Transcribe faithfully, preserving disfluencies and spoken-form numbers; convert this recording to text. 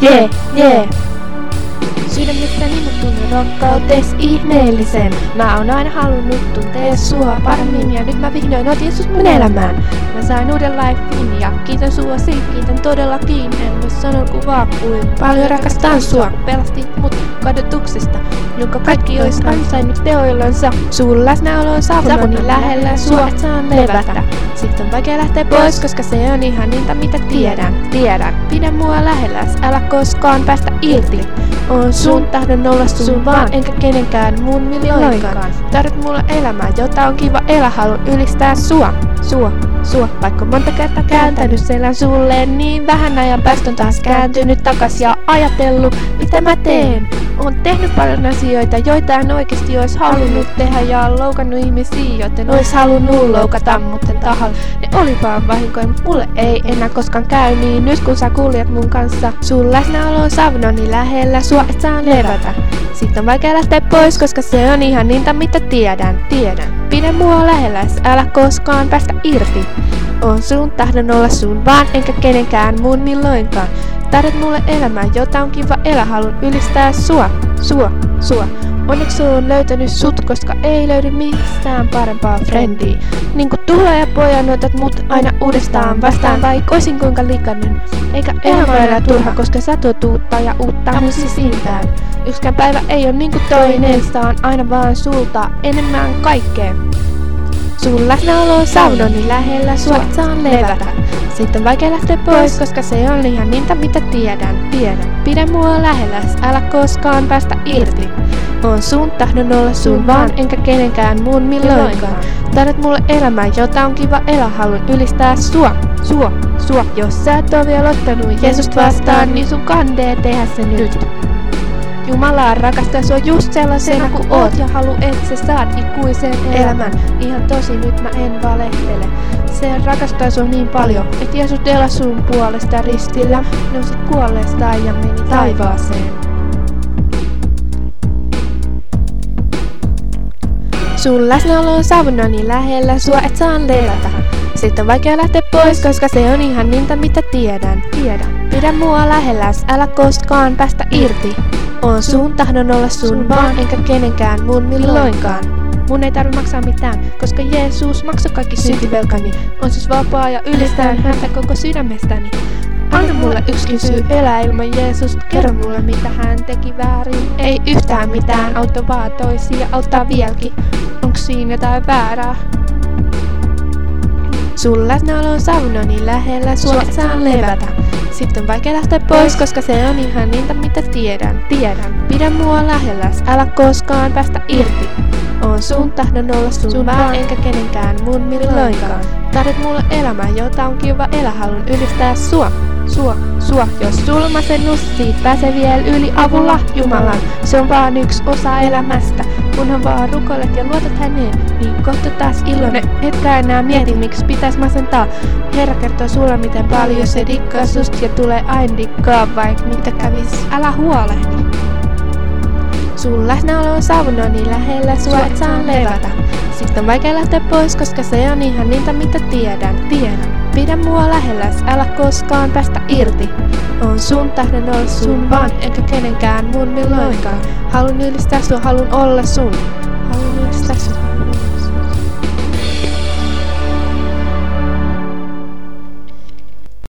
Jee, jee. Sydämestäni mä tunnen rakkautes ihmeellisen. Mä oon aina halunnut tuntea sua paremmin ja nyt mä vihdoin otin sut mun elämään. Mä sain uuden lifein ja kiitän sua siitä, kiitän todellakin. En voi sanoa kuvaa kuin paljon rakastan sua. Pelastit mut kadotuksesta, jonka kaikki ois ansainnut teoillansa. Sun läsnäolo on saavunut niin lähellä sua, et saan levätä. Sitten on vaikea lähteä pois, koska se on ihan niitä mitä tiedän, tiedän. Pidä mua lähelläs, älä koskaan päästä irti. On sun tahdon olla sun vaan, enkä kenenkään muun milloinkaan. Tarvit mulle elämää, jota on kiva elää, haluan ylistää sua, sua, sua. Vaikka monta kertaa kääntänyt selän sulle, niin vähän ajan päästä on taas kääntynyt takas ja ajatellut, mitä mä teen. Oon tehnyt paljon asioita, joita en oikeesti ois halunnut tehdä ja loukannut ihmisiä, joten ois halunnut loukata, mutta en tahalla. Ne oli vaan vahinkoja, mut mulle ei enää koskaan käy niin. Nyt kun sä kuljet mun kanssa, sun läsnäolo on saavunut niin lähellä sua, et saan levätä. Sitten on vaikea lähteä pois, koska se on ihan niitä mitä tiedän, tiedän. Pidä mua lähelläs, älä koskaan päästä irti. On sun tahdon olla sun vaan, enkä kenenkään muun milloinkaan. Tarvit mulle elämää, jota on kiva elää, haluan ylistää sua, sua, sua. Onneksi oon löytänyt sut, koska ei löydy mistään parempaa frendiä. Niinku tulla ja pojan otat mut aina uudestaan vastaan, vaikka oisin kuinka likainen. Eikä elämä enää turha, koska sä tuot uutta ja uutta mun sisintään. Yksikään päivä ei oo niinku toinen, saan aina vaan sulta enemmän kaikkea. Sun läsnäolo on saunut niin lähellä sua, et saan levätä. Sitten on vaikea lähteä pois, koska se on ihan niitä mitä tiedän, tiedän. Pidä mua lähelläs, älä koskaan päästä irti. On sun tahdon olla sun vaan, enkä kenenkään muun milloinkaan. Tarvit mulle elämää, jota on kiva elää, haluan ylistää sua, sua, sua. Jos sä et oo vielä ottanut Jeesusta vastaan, niin sun kandee tehdä se nyt. Jumala rakastaa sua just sellaisena kuin oot ja haluu, et sä saat ikuisen elämän. Ihan tosi, nyt mä en valehtele. Se rakastaa sua niin paljon, et Jeesus elas sun puolesta ristillä. Nousit kuolleesta ja meni taivaaseen. Sun läsnäolo on saavunut niin lähellä sua, et saan levätä. Sitten on vaikea lähteä pois, koska se on ihan niitä mitä tiedän, tiedän. Pidä mua lähelläs, älä koskaan päästä irti. On sun tahdon olla sun vaan, enkä kenenkään muun milloinkaan. Mun ei tarvi maksaa mitään, koska Jeesus maksoi kaikki syntivelkani. On siis vapaa ja ylistän häntä koko sydämestäni. Anna mulle yksikin syy elää ilman Jeesusta. Kerro mulle mitä hän teki väärin. Ei yhtään mitään, auta vaan toisia, auttaa vieläkin. Onks siinä jotain väärää? Sun läsnäolo on saunut niin lähellä sua, et saan levätä. Sitten on vaikea lähteä pois, koska se on ihan niitä mitä tiedän, tiedän. Pidä mua lähelläs, älä koskaan päästä irti. On sun tahdon olla sun, sun vaan, enkä kenenkään muun milloinkaan. Tarvit mulle elämää, jota on kiva elää, haluan ylistää sua, sua, sua. Jos sul masennus, siitä pääsee vielä yli avulla Jumalan. Se on vaan yksi osa elämästä, kunhan vaan rukoilet ja luotat häneen, niin kohta taas iloinen. Etkä enää mieti, miksi pitäis masentaa. Herra kertoo sulle miten paljon se dikkaa susta ja tulee aina dikkaa, vaik mitä kävis. Älä huolehdi. Sun läsnäolo on saavunut niin lähellä sua, et saan levätä. Sitten on vaikea lähteä pois, koska se on ihan niitä mitä tiedän, tiedän. Pidä mua lähelläs, älä koskaan päästä irti. On sun tahdon olla sun vaan, enkä kenenkään muun milloinkaan. Haluan ylistää sua, haluan olla sun. Haluan ylistää sua.